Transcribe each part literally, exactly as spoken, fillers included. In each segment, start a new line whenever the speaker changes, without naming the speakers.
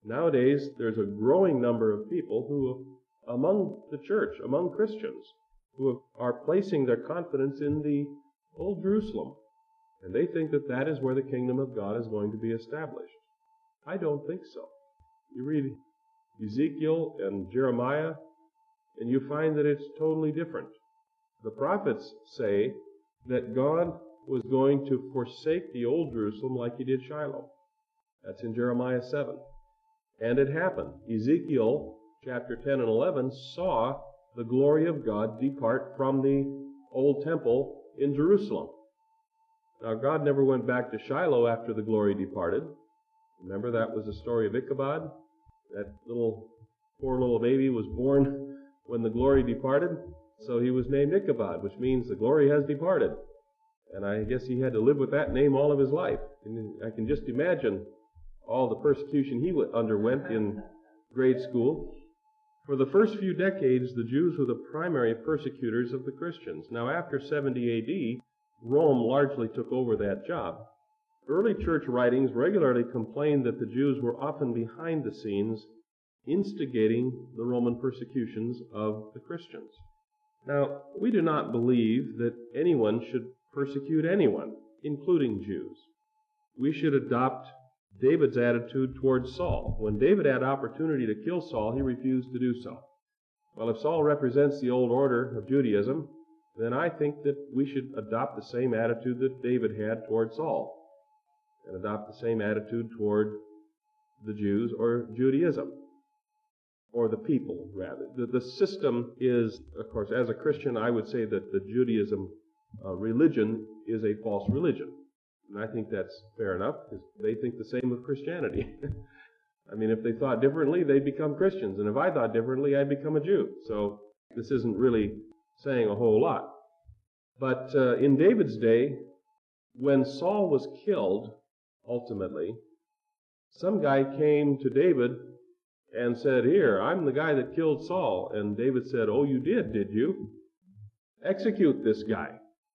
Nowadays, there's a growing number of people who, among the church, among Christians, who are placing their confidence in the Old Jerusalem. And they think that that is where the kingdom of God is going to be established. I don't think so. You read Ezekiel and Jeremiah, and you find that it's totally different. The prophets say that God was going to forsake the Old Jerusalem like he did Shiloh. That's in Jeremiah seven. And it happened. Ezekiel chapter ten and eleven saw the glory of God depart from the old temple in Jerusalem. Now, God never went back to Shiloh after the glory departed. Remember, that was the story of Ichabod. That little, poor little baby was born when the glory departed. So he was named Ichabod, which means the glory has departed. And I guess he had to live with that name all of his life. And I can just imagine all the persecution he underwent in grade school. For the first few decades, the Jews were the primary persecutors of the Christians. Now, after seventy A D, Rome largely took over that job. Early church writings regularly complained that the Jews were often behind the scenes, instigating the Roman persecutions of the Christians. Now, we do not believe that anyone should persecute anyone, including Jews. We should adopt David's attitude towards Saul. When David had opportunity to kill Saul, he refused to do so. Well, if Saul represents the old order of Judaism, then I think that we should adopt the same attitude that David had toward Saul, and adopt the same attitude toward the Jews or Judaism, or the people, rather. The, the system is, of course, as a Christian, I would say that the Judaism uh, religion is a false religion. And I think that's fair enough, because they think the same of Christianity. I mean, if they thought differently, they'd become Christians. And if I thought differently, I'd become a Jew. So this isn't really saying a whole lot. But uh, in David's day, when Saul was killed, ultimately, some guy came to David and said, "Here, I'm the guy that killed Saul." And David said, "Oh, you did, did you? Execute this guy.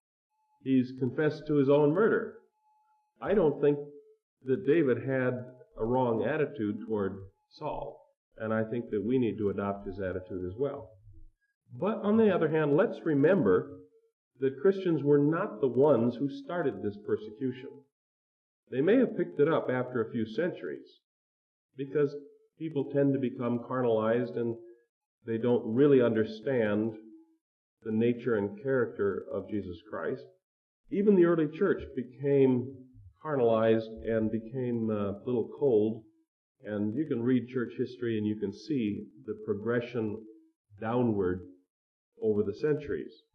He's confessed to his own murder." I don't think that David had a wrong attitude toward Saul, and I think that we need to adopt his attitude as well. But on the other hand, let's remember that Christians were not the ones who started this persecution. They may have picked it up after a few centuries, because people tend to become carnalized and they don't really understand the nature and character of Jesus Christ. Even the early church became carnalized and became uh, a little cold, and you can read church history and you can see the progression downward over the centuries.